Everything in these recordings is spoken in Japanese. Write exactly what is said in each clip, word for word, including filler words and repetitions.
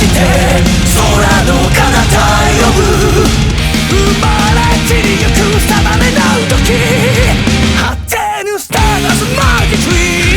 ちて空の彼方呼ぶ。生まれ散りゆく定めなう時、果てぬスターダスマジックリー。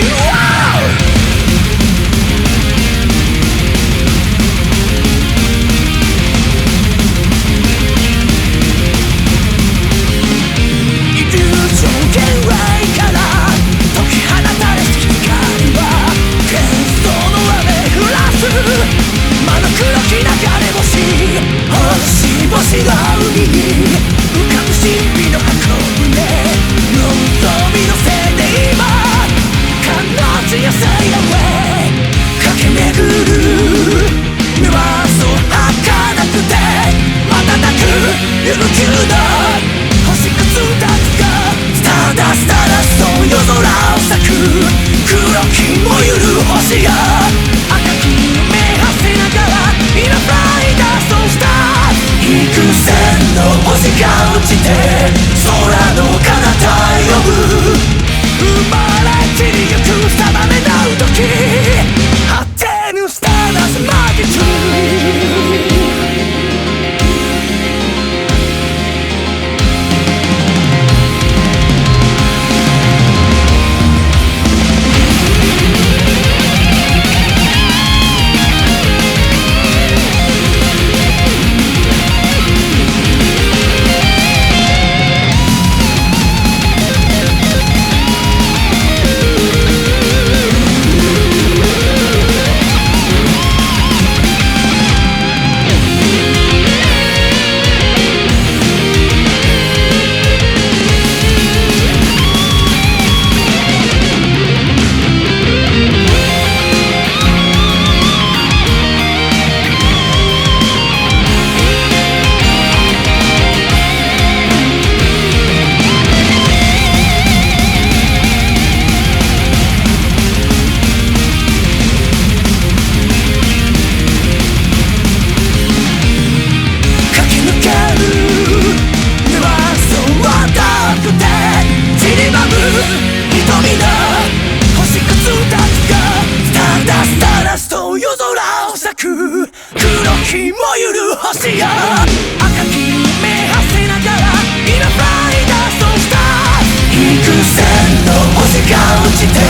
星が海に浮かぶ神秘の箱舟、望みのせいで今彼女やさいだ上駆け巡る。目はそう儚くて瞬く勇気の星屑だけがスターダスターダスと夜空を咲く。黒き燃ゆる星が赤き目はせながらイナフライダーストスター。幾千の星が落ちて空の彼方呼ぶ。生まれ散りゆく定めなう時、果てぬスターダスマジック。黒き燃ゆる星や赤き目はせながらイナフライダーストスター。幾千の星が落ちて